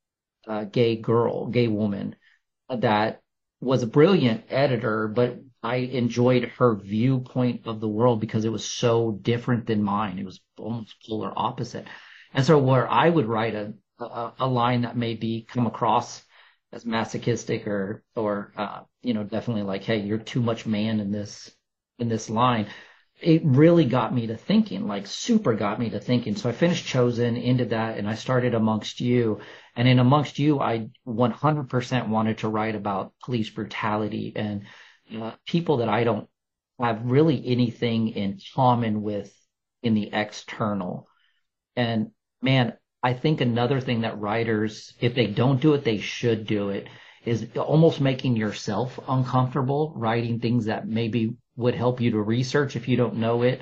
uh, gay girl, gay woman, that was a brilliant editor, but I enjoyed her viewpoint of the world because it was so different than mine. It was almost polar opposite. And so where I would write a, a, a line that maybe come across as masochistic or, or, uh, you know, definitely like, hey, you're too much man in this, in this line. It really got me to thinking, like super got me to thinking. So I finished Chosen, ended that, and I started Amongst You. And in Amongst You, I one hundred percent wanted to write about police brutality and uh, people that I don't have really anything in common with in the external. And man, I think another thing that writers, if they don't do it, they should do it, is almost making yourself uncomfortable, writing things that maybe would help you to research if you don't know it,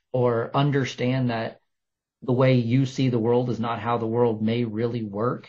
or understand that the way you see the world is not how the world may really work.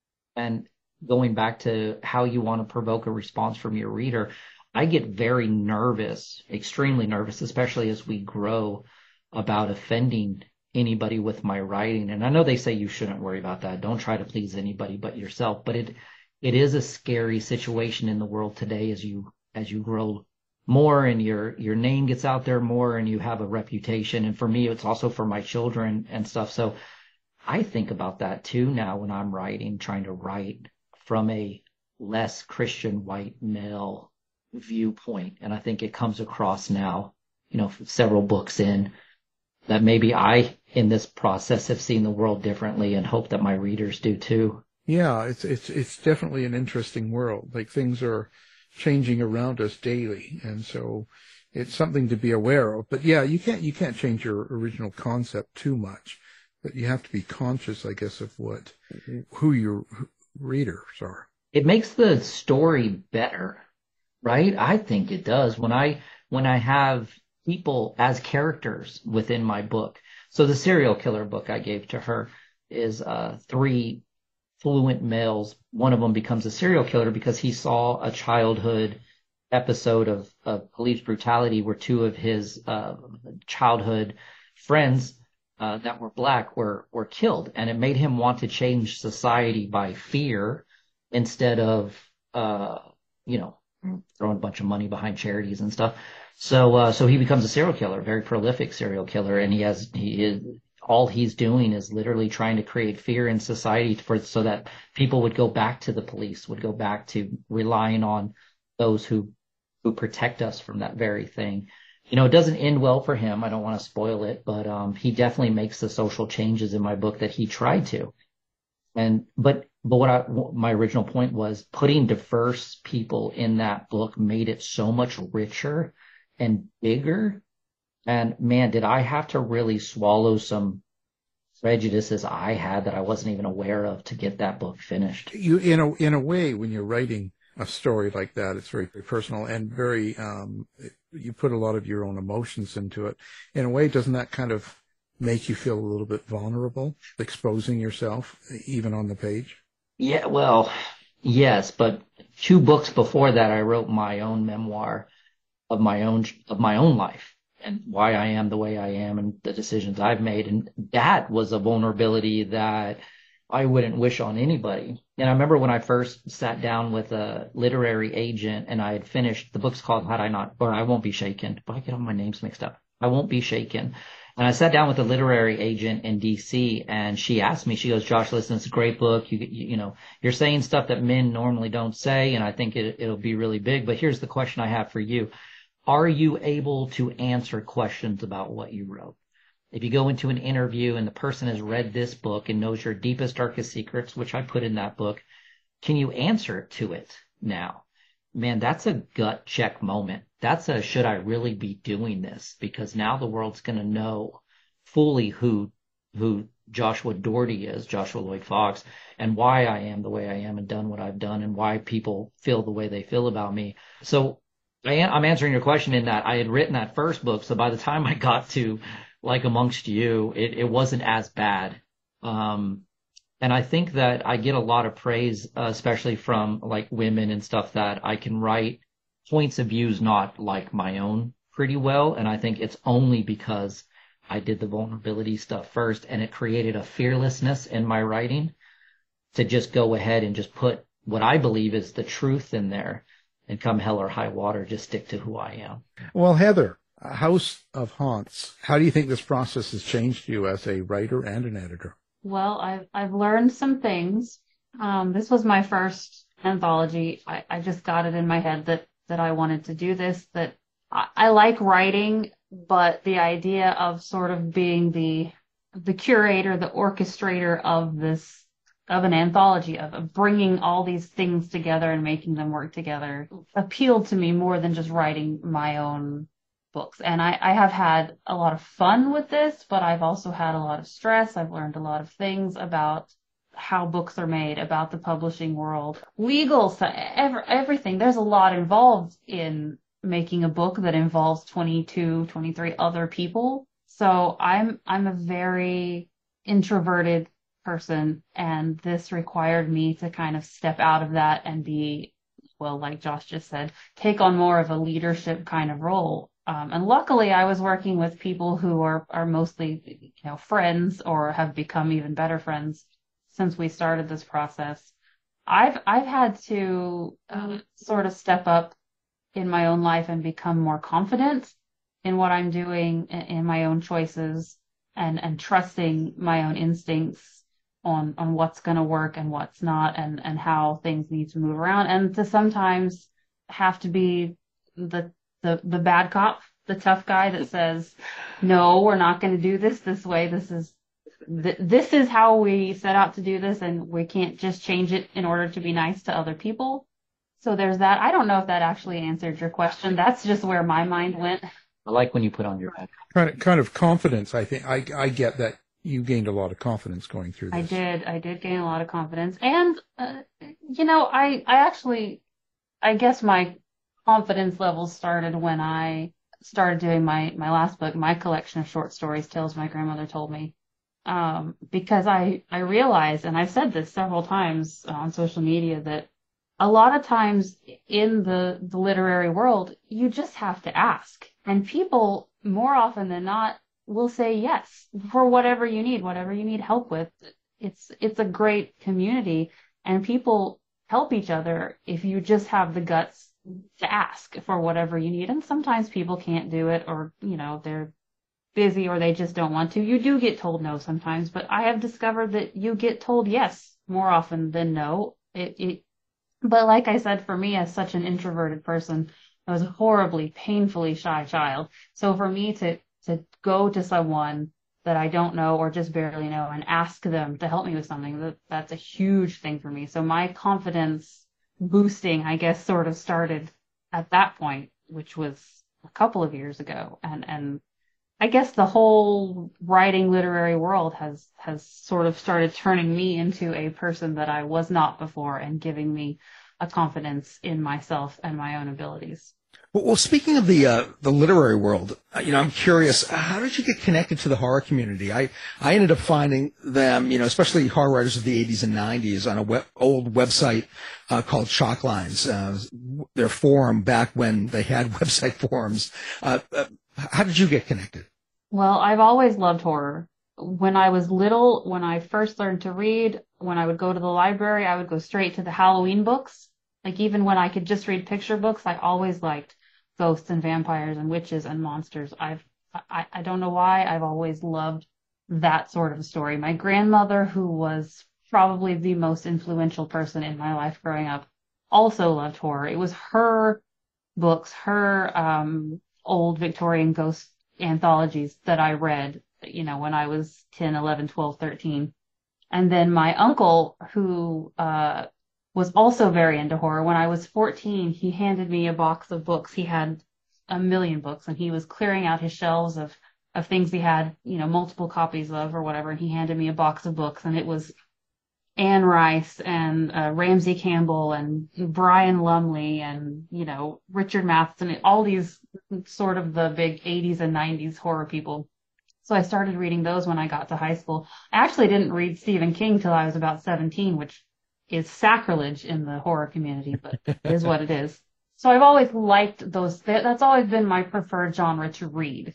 And going back to how you want to provoke a response from your reader, I get very nervous, extremely nervous, especially as we grow, about offending anybody with my writing. And I know they say you shouldn't worry about that. Don't try to please anybody but yourself. But it it is a scary situation in the world today as you as you grow more and your your name gets out there more and you have a reputation. And for me, it's also for my children and stuff. So I think about that too now when I'm writing, trying to write from a less Christian white male viewpoint. And I think it comes across now, you know, several books in. that maybe I, in this process, have seen the world differently, and hope that my readers do too. Yeah, it's it's it's definitely an interesting world. Like, things are changing around us daily, and so it's something to be aware of. But yeah, you can't you can't change your original concept too much, but you have to be conscious, I guess, of what who your readers are. It makes the story better, right? I think it does. When I when I have people as characters within my book. So the serial killer book I gave to her is uh, three fluent males. One of them becomes a serial killer because he saw a childhood episode of, of police brutality where two of his uh, childhood friends uh, that were black were, were killed. And it made him want to change society by fear instead of, uh, you know, throwing a bunch of money behind charities and stuff. So, uh, so he becomes a serial killer, very prolific serial killer. And he has, he is, all he's doing is literally trying to create fear in society for, so that people would go back to the police, would go back to relying on those who, who protect us from that very thing. You know, it doesn't end well for him. I don't want to spoil it, but, um, he definitely makes the social changes in my book that he tried to. And, but, but what I, my original point was putting diverse people in that book made it so much richer and bigger. And man, did I have to really swallow some prejudices I had that I wasn't even aware of to get that book finished. You, in a, in a way, when you're writing a story like that, it's very, very personal and very, um, you put a lot of your own emotions into it. In a way, doesn't that kind of make you feel a little bit vulnerable, exposing yourself even on the page? Yeah, well, yes, but two books before that, I wrote my own memoir of my own, of my own life and why I am the way I am and the decisions I've made. And that was a vulnerability that I wouldn't wish on anybody. And I remember when I first sat down with a literary agent and I had finished, the book's called Had I Not, or I Won't Be Shaken. But I get all my names mixed up. I Won't Be Shaken. And I sat down with a literary agent in D C and she asked me, she goes, Josh, listen, it's a great book. You, you, you know, you're saying stuff that men normally don't say. And I think it, it'll be really big. But here's the question I have for you. Are you able to answer questions about what you wrote? If you go into an interview and the person has read this book and knows your deepest, darkest secrets, which I put in that book, can you answer to it now? Man, that's a gut check moment. That's a, should I really be doing this? Because now the world's going to know fully who, who Joshua Doherty is, Joshua Lloyd Fox, and why I am the way I am and done what I've done and why people feel the way they feel about me. So I am, I'm answering your question in that I had written that first book. So by the time I got to Like Amongst You, it, it wasn't as bad. Um, and I think that I get a lot of praise, uh, especially from like women and stuff, that I can write points of views not like my own pretty well. And I think it's only because I did the vulnerability stuff first and it created a fearlessness in my writing to just go ahead and just put what I believe is the truth in there and come hell or high water, just stick to who I am. Well, Heather, House of Haunts, how do you think this process has changed you as a writer and an editor? Well, I've, I've learned some things. Um, this was my first anthology. I, I just got it in my head that, that I wanted to do this, that I, I like writing, but the idea of sort of being the, the curator, the orchestrator of this, of an anthology, of, of bringing all these things together and making them work together appealed to me more than just writing my own books. And I, I have had a lot of fun with this, but I've also had a lot of stress. I've learned a lot of things about how books are made, about the publishing world, legal, every, everything. There's a lot involved in making a book that involves twenty-two, twenty-three other people. So I'm, I'm a very introverted person, and this required me to kind of step out of that and be, well, like Josh just said, take on more of a leadership kind of role. Um, and luckily I was working with people who are, are mostly, you know, friends or have become even better friends since we started this process. I've, I've had to uh, sort of step up in my own life and become more confident in what I'm doing, in, in my own choices, and, and trusting my own instincts on, on what's going to work and what's not, and, and how things need to move around, and to sometimes have to be the, the, the bad cop the tough guy that says, no, we're not going to do this this way. This is, th- this is how we set out to do this, and we can't just change it in order to be nice to other people. So there's that. I don't know if that actually answered your question. That's just where my mind went. I like when you put on your head. Kind of, kind of confidence. I think I, I get that you gained a lot of confidence going through this. I did. I did gain a lot of confidence. And, uh, you know, I, I actually, I guess my confidence levels started when I started doing my, my last book, my collection of short stories, Tales My Grandmother Told Me. Um, because I, I realized, and I've said this several times on social media, that a lot of times in the, the literary world, you just have to ask. And people, more often than not, will say yes for whatever you need, whatever you need help with. It's it's a great community, and people help each other if you just have the guts to ask for whatever you need. And sometimes people can't do it, or, you know, they're busy, or they just don't want to. You do get told no sometimes, but I have discovered that you get told yes more often than no. It, it But like I said, for me, as such an introverted person, I was a horribly, painfully shy child. So for me to, to go to someone that I don't know or just barely know and ask them to help me with something, that, that's a huge thing for me. So my confidence boosting, I guess, sort of started at that point, which was a couple of years ago. And, and I guess the whole writing literary world has, has sort of started turning me into a person that I was not before, and giving me a confidence in myself and my own abilities. Well, well speaking of the uh, the literary world, uh, you know, I'm curious, how did you get connected to the horror community? I, I ended up finding them, you know, especially horror writers of the eighties and nineties, on a web, old website uh, called Chalklines, uh, their forum back when they had website forums. Uh, uh, how did you get connected? Well, I've always loved horror. When I was little, when I first learned to read, when I would go to the library, I would go straight to the Halloween books. Like, even when I could just read picture books, I always liked ghosts and vampires and witches and monsters. I've, I, I don't know why, I've always loved that sort of story. My grandmother, who was probably the most influential person in my life growing up, also loved horror. It was her books, her um, old Victorian ghost anthologies that I read, you know, when I was ten, eleven, twelve, thirteen. And then my uncle, who uh, was also very into horror, when I was fourteen, he handed me a box of books. He had a million books, and he was clearing out his shelves of, of things he had, you know, multiple copies of or whatever. And he handed me a box of books, and it was Anne Rice and uh, Ramsey Campbell and Brian Lumley and, you know, Richard Matheson, all these sort of the big eighties and nineties horror people. So I started reading those when I got to high school. I actually didn't read Stephen King till I was about seventeen, which is sacrilege in the horror community, but it is what it is. So I've always liked those. That's always been my preferred genre to read.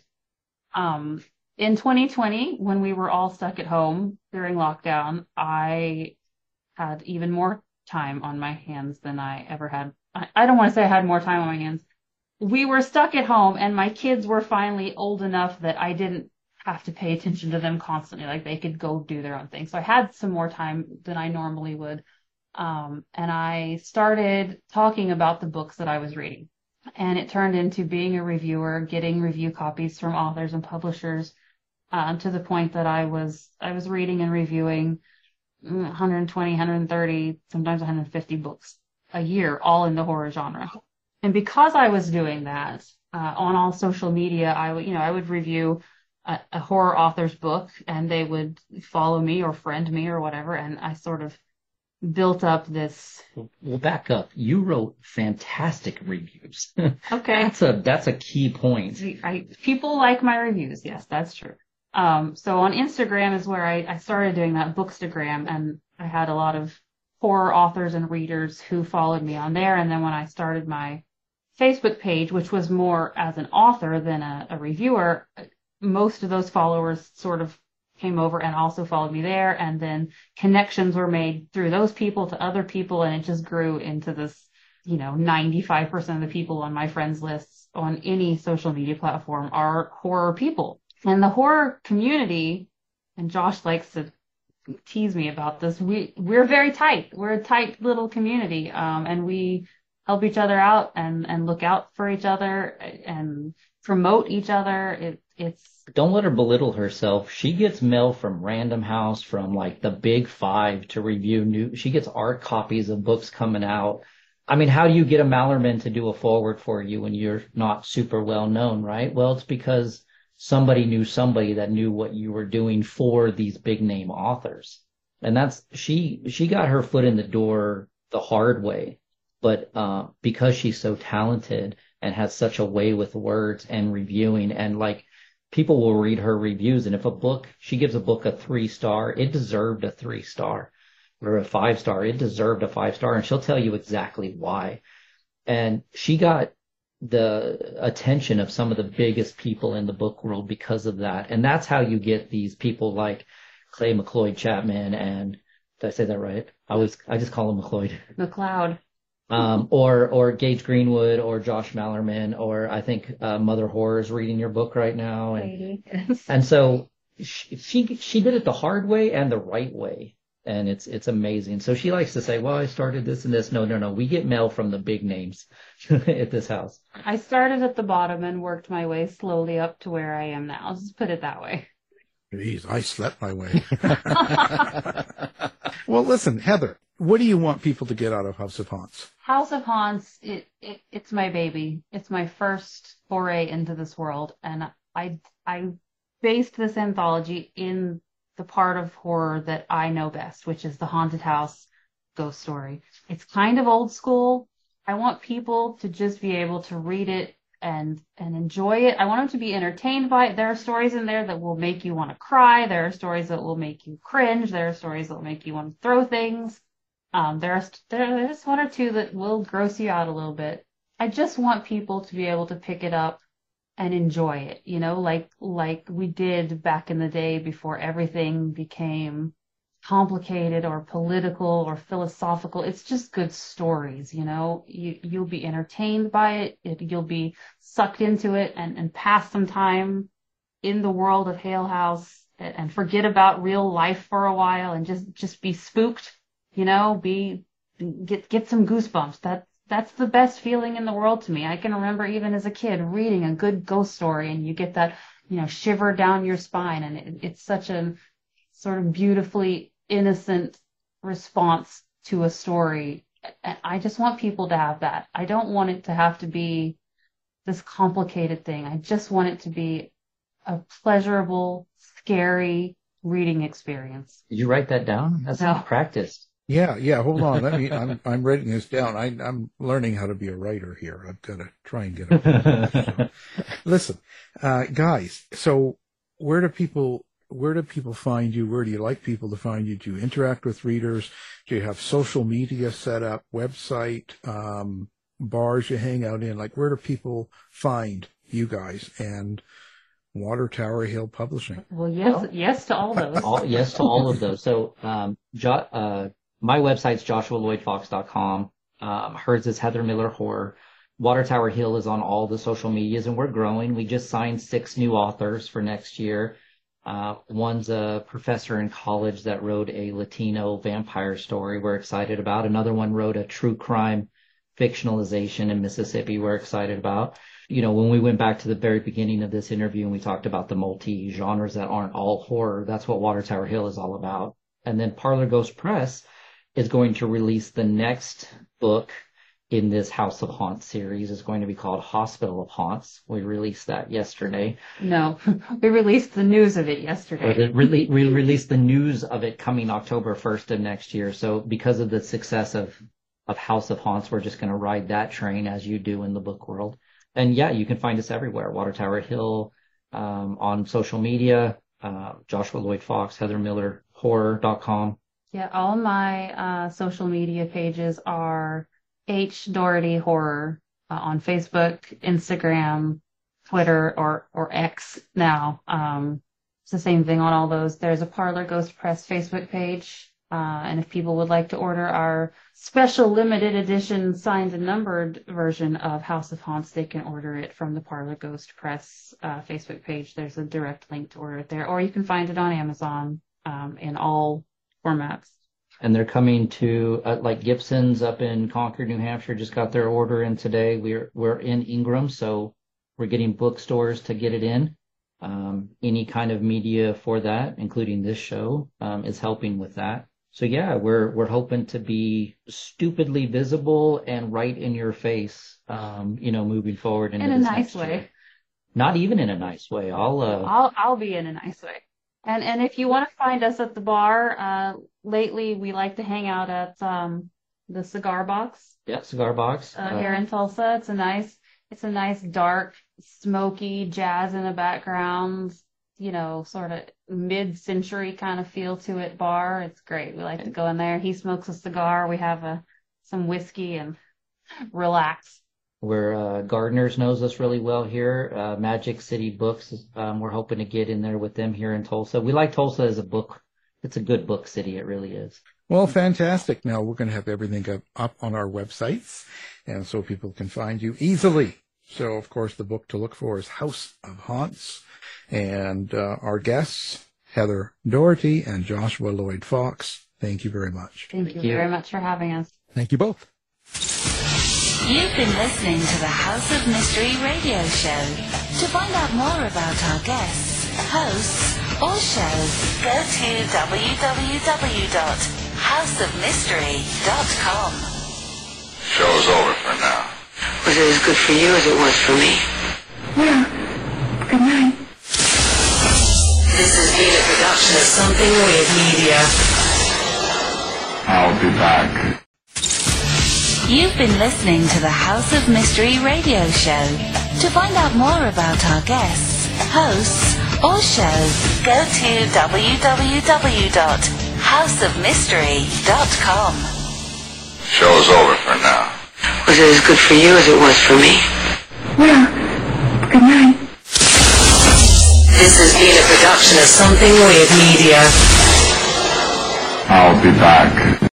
Um, in twenty twenty, when we were all stuck at home during lockdown, I had even more time on my hands than I ever had. I, I don't want to say I had more time on my hands. We were stuck at home, and my kids were finally old enough that I didn't have to pay attention to them constantly. Like, they could go do their own thing. So I had some more time than I normally would. Um, and I started talking about the books that I was reading. And it turned into being a reviewer, getting review copies from authors and publishers, um, to the point that I was, I was reading and reviewing one hundred twenty, one hundred thirty, sometimes one hundred fifty books a year, all in the horror genre. And because I was doing that, uh, on all social media, I would, you know, I would review a, a horror author's book, and they would follow me or friend me or whatever. And I sort of built up this. Well, back up. You wrote fantastic reviews. Okay. That's a, that's a key point. I, people like my reviews. Yes, that's true. Um, so on Instagram is where I, I started doing that, Bookstagram, and I had a lot of horror authors and readers who followed me on there. And then when I started my Facebook page, which was more as an author than a, a reviewer, most of those followers sort of came over and also followed me there. And then connections were made through those people to other people. And it just grew into this, you know, ninety-five percent of the people on my friends lists on any social media platform are horror people. And the horror community, and Josh likes to tease me about this, we, we're very tight. We're a tight little community. Um, and we help each other out and, and look out for each other. And promote each other. It, it's Don't let her belittle herself. She gets mail from Random House, from like the Big Five to review new. She gets art copies of books coming out. I mean, how do you get a Mallerman to do a forward for you when you're not super well known, right? Well, it's because somebody knew somebody that knew what you were doing for these big name authors. And that's, she, she got her foot in the door the hard way. But, uh, because she's so talented and has such a way with words and reviewing, and like, people will read her reviews, and if a book, she gives a book a three star, it deserved a three star, or a five star, it deserved a five star, and she'll tell you exactly why. And she got the attention of some of the biggest people in the book world because of that. And that's how you get these people like Clay McLeod Chapman, and did I say that right? I was, I just call him McLeod. McLeod. Um, or, or Gage Greenwood, or Josh Mallerman, or I think, uh, Mother Horror is reading your book right now. And, Yes. and so she, she, she did it the hard way and the right way. And it's, it's amazing. So she likes to say, well, I started this and this. No, no, no. We get mail from the big names at this house. I started at the bottom and worked my way slowly up to where I am now. Let's put it that way. Jeez, I slept my way. Well, listen, Heather, what do you want people to get out of House of Haunts? House of Haunts, it, it it's my baby. It's my first foray into this world, and I I based this anthology in the part of horror that I know best, which is the haunted house ghost story. It's kind of old school. I want people to just be able to read it and and enjoy it. I want them to be entertained by it. There are stories in there that will make you want to cry. There are stories that will make you cringe. There are stories that will make you want to throw things. Um, there's there's one or two that will gross you out a little bit. I just want people to be able to pick it up and enjoy it, you know, like like we did back in the day before everything became complicated or political or philosophical. It's just good stories, you know. You you'll be entertained by it. it you'll be sucked into it and, and pass some time in the world of Hale House and, and forget about real life for a while and just, just be spooked, you know, be get get some goosebumps. That that's the best feeling in the world to me. I can remember even as a kid reading a good ghost story and you get that, you know, shiver down your spine, and it, it's such a sort of beautifully innocent response to a story. And I just want people to have that. I don't want it to have to be this complicated thing. I just want it to be a pleasurable, scary reading experience. Did you write that down? That's No. not practiced. Yeah, yeah. Hold on. Let me. I'm I'm writing this down. I, I'm learning how to be a writer here. I've got to try and get it. So, listen, uh, guys. So where do people where do people find you? Where do you like people to find you? Do you interact with readers? Do you have social media set up? Website, um, bars you hang out in? Like, where do people find you guys and Water Tower Hill Publishing? Well, yes, yes to all those. All, yes to all of those. So, um, jo- uh, my website's joshua lloyd fox dot com. Um, hers is Heather Miller Horror. Water Tower Hill is on all the social medias, and we're growing. We just signed six new authors for next year. Uh, one's a professor in college that wrote a Latino vampire story we're excited about. Another one wrote a true crime fictionalization in Mississippi we're excited about. You know, when we went back to the very beginning of this interview and we talked about the multi-genres that aren't all horror, that's what Water Tower Hill is all about. And then Parlor Ghost Press is going to release the next book in this House of Haunts series. Is going to be called Hospital of Haunts. We released that yesterday. No, we released the news of it yesterday. Or the, re- we released the news of it coming October first of next year. So because of the success of, of House of Haunts, we're just going to ride that train as you do in the book world. And yeah, you can find us everywhere. Water Tower Hill, um, on social media, uh, Joshua Lloyd Fox, Heather Miller Horror dot com. Yeah, all my uh, social media pages are H Doherty Horror uh, on Facebook, Instagram, Twitter, or or X now. Um, it's the same thing on all those. There's a Parlor Ghost Press Facebook page, uh, and if people would like to order our special limited edition signed and numbered version of House of Haunts, they can order it from the Parlor Ghost Press uh, Facebook page. There's a direct link to order it there, or you can find it on Amazon um, in all formats. And they're coming to, uh, like Gibson's up in Concord, New Hampshire, just got their order in today. We're we're in Ingram, so We're getting bookstores to get it in. Um, any kind of media for that, including this show, um, is helping with that. So yeah, we're we're hoping to be stupidly visible and right in your face, um, you know, moving forward into in a this nice next way. year. Not even in a nice way. I'll uh, I'll I'll be in a nice way. And and if you want to find us at the bar, uh, lately we like to hang out at um the Cigar Box. Yeah, Cigar Box uh, uh, here in Tulsa. It's a nice it's a nice dark, smoky jazz in the background. You know, sort of mid-century kind of feel to it bar. It's great. We like to go in there. He smokes a cigar. We have a some whiskey and relax. Where uh, Gardner's knows us really well here. Uh, Magic City Books, um, we're hoping to get in there with them here in Tulsa. We like Tulsa as a book. It's a good book city. It really is. Well, fantastic. Now we're going to have everything up, up on our websites, and so people can find you easily. So, of course, the book to look for is House of Haunts. And uh, our guests, Heather Doherty and Joshua Lloyd Fox, thank you very much. Thank, Thank you you. very much for having us. Thank you both. You've been listening to the House of Mystery radio show. To find out more about our guests, hosts, or shows, go to w w w dot house of mystery dot com. Show's over for now. Was it as good for you as it was for me? Well, good night. This has been a production of Something Weird Media. I'll be back. You've been listening to the House of Mystery radio show. To find out more about our guests, hosts, or shows, go to w w w dot house of mystery dot com. Show's over for now. Was it as good for you as it was for me? Well, good night. This has been a production of Something Weird Media. I'll be back.